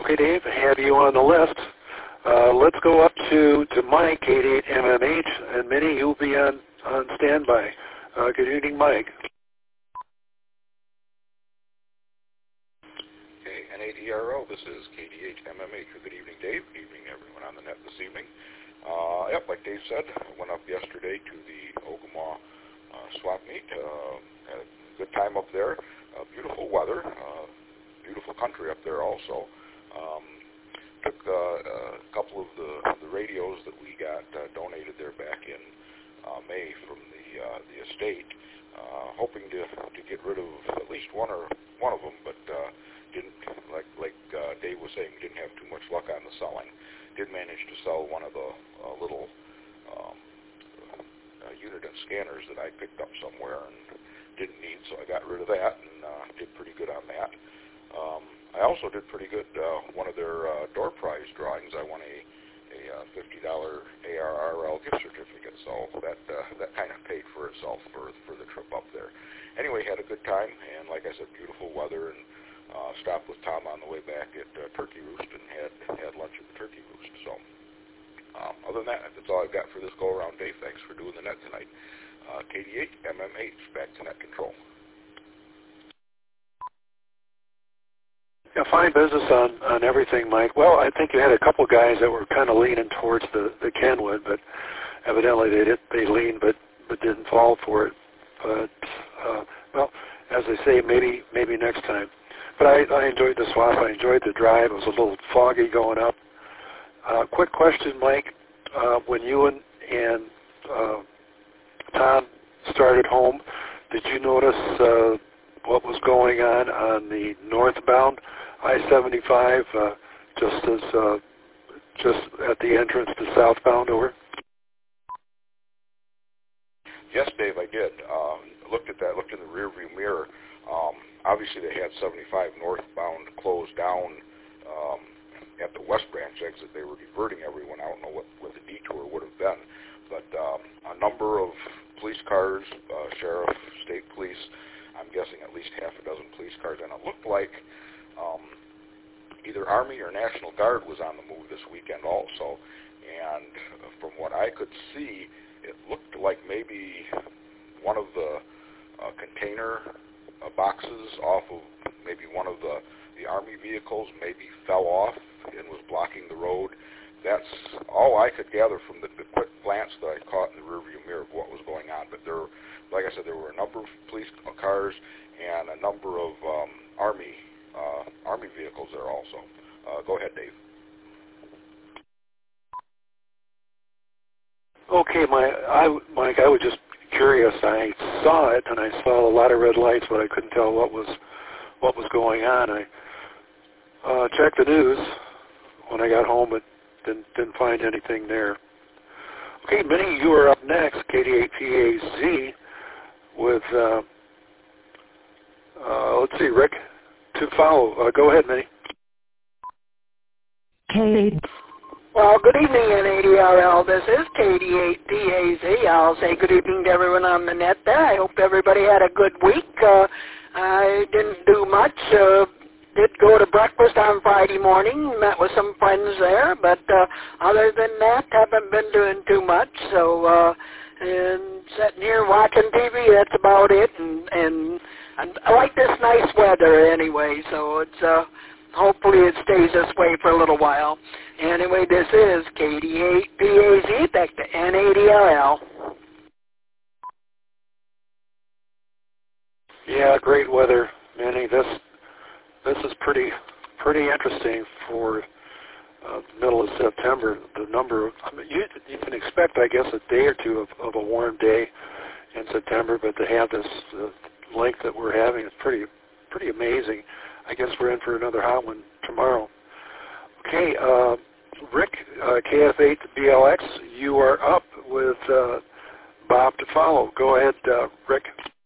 Okay, Dave, I have you on the list. Let's go up to Mike, 88MMH, and Minnie, you'll be on standby. Good evening, Mike. Okay, N80RL, this is KD8MMH. Good evening, Dave. Good evening, everyone on the net this evening. Yep, like Dave said, I went up yesterday to the Ogemaw swap meet. Had a good time up there. Beautiful weather. Beautiful country up there also. Took a couple of the radios that we got donated there back in May from the estate, hoping to get rid of at least one of them, but didn't. Like Dave was saying, didn't have too much luck on the selling. Did manage to sell one of the little unit and scanners that I picked up somewhere and didn't need, so I got rid of that and did pretty good on that. I also did pretty good. One of their door prize drawings, I won a $50 ARRL gift certificate, so that kind of paid for itself for the trip up there. Anyway, had a good time, and like I said, beautiful weather, and stopped with Tom on the way back at Turkey Roost and had lunch at the Turkey Roost. So other than that, that's all I've got for this go-around, Dave. Thanks for doing the net tonight. KD8MMH, back to net control. Yeah, fine business on everything, Mike. Well, I think you had a couple guys that were kind of leaning towards the Kenwood, but evidently they leaned but didn't fall for it. But well, as I say, maybe next time. But I enjoyed the swap. I enjoyed the drive. It was a little foggy going up. Quick question, Mike. When you and Tom started home, did you notice what was going on the northbound I-75, just at the entrance to southbound? Over. Yes, Dave, I did. Looked at that. Looked in the rearview mirror. Obviously, they had 75 northbound closed down at the West Branch exit. They were diverting everyone. I don't know what the detour would have been, but a number of police cars, sheriff, state police, I'm guessing at least half a dozen police cars, and it looked like either Army or National Guard was on the move this weekend also. And from what I could see, it looked like maybe one of the container boxes off of maybe one of the Army vehicles maybe fell off and was blocking the road. That's all I could gather from the quick glance that I caught in the rearview mirror of what was going on. But there, like I said, there were a number of police cars and a number of Army vehicles there also. Go ahead, Dave. Okay, Mike, I was just curious. I saw it, and I saw a lot of red lights, but I couldn't tell what was going on. I checked the news when I got home, but didn't find anything there. Okay, Minnie, you are up next, KD8PAZ, with let's see, Rick to follow. Go ahead, Minnie. Well, good evening, N80RL. This is KD8PAZ. I'll say good evening to everyone on the net there. I hope everybody had a good week. I didn't do much. Did go to breakfast on Friday morning, met with some friends there, but other than that, haven't been doing too much. So, and sitting here watching TV, that's about it. And I like this nice weather anyway, so it's hopefully it stays this way for a little while. Anyway, this is KD8PAZ, back to N80RL. Yeah, great weather, Minnie. This is pretty interesting for middle of September. The number, I mean, you can expect, I guess, a day or two of a warm day in September, but to have this length that we're having is pretty amazing. I guess we're in for another hot one tomorrow. Okay, Rick, KF8BLX, you are up with Bob to follow. Go ahead, Rick.